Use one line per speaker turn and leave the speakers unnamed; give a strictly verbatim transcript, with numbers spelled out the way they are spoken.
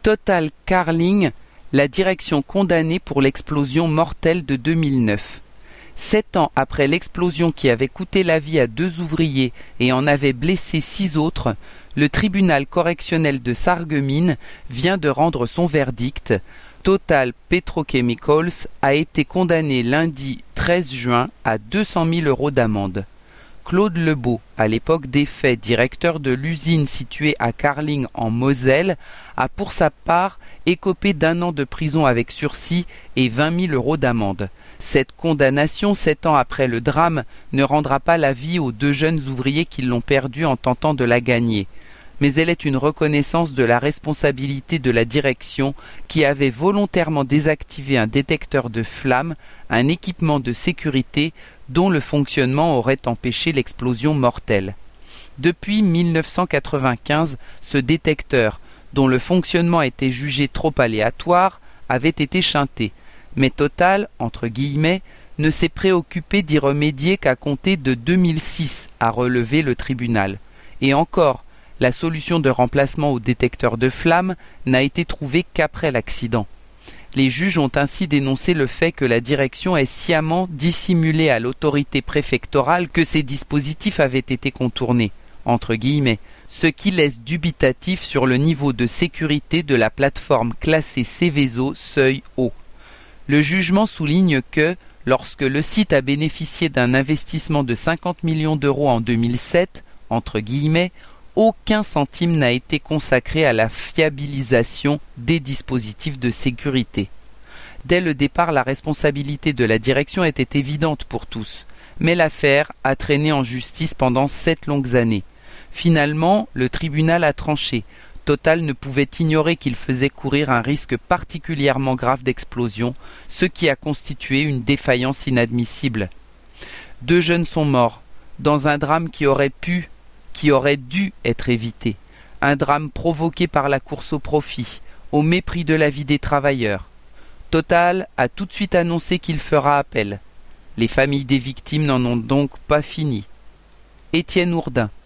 Total Carling, la direction condamnée pour l'explosion mortelle de deux mille neuf. Sept ans après l'explosion qui avait coûté la vie à deux ouvriers et en avait blessé six autres, le tribunal correctionnel de Sarreguemines vient de rendre son verdict. Total Petrochemicals a été condamné lundi treize juin à deux cent mille euros d'amende. Claude Lebeau, à l'époque des faits directeur de l'usine située à Carling en Moselle, a pour sa part écopé d'un an de prison avec sursis et vingt mille euros d'amende. Cette condamnation, sept ans après le drame, ne rendra pas la vie aux deux jeunes ouvriers qui l'ont perdue en tentant de la gagner. Mais elle est une reconnaissance de la responsabilité de la direction qui avait volontairement désactivé un détecteur de flammes, un équipement de sécurité dont le fonctionnement aurait empêché l'explosion mortelle. Depuis mille neuf cent quatre-vingt-quinze, ce détecteur, dont le fonctionnement était jugé trop aléatoire, avait été shunté. Mais Total, entre guillemets, ne s'est préoccupé d'y remédier qu'à compter de deux mille six, a relevé le tribunal. Et encore, la solution de remplacement au détecteur de flammes n'a été trouvée qu'après l'accident. Les juges ont ainsi dénoncé le fait que la direction ait sciemment dissimulé à l'autorité préfectorale que ces dispositifs avaient été contournés, entre guillemets, ce qui laisse dubitatif sur le niveau de sécurité de la plateforme classée Seveso seuil haut. Le jugement souligne que, lorsque le site a bénéficié d'un investissement de cinquante millions d'euros en deux mille sept, entre guillemets, aucun centime n'a été consacré à la fiabilisation des dispositifs de sécurité. Dès le départ, la responsabilité de la direction était évidente pour tous, mais l'affaire a traîné en justice pendant sept longues années. Finalement, le tribunal a tranché. Total ne pouvait ignorer qu'il faisait courir un risque particulièrement grave d'explosion, ce qui a constitué une défaillance inadmissible. Deux jeunes sont morts, dans un drame qui aurait pu qui aurait dû être évité, un drame provoqué par la course au profit, au mépris de la vie des travailleurs. Total a tout de suite annoncé qu'il fera appel. Les familles des victimes n'en ont donc pas fini. Étienne Ourdin.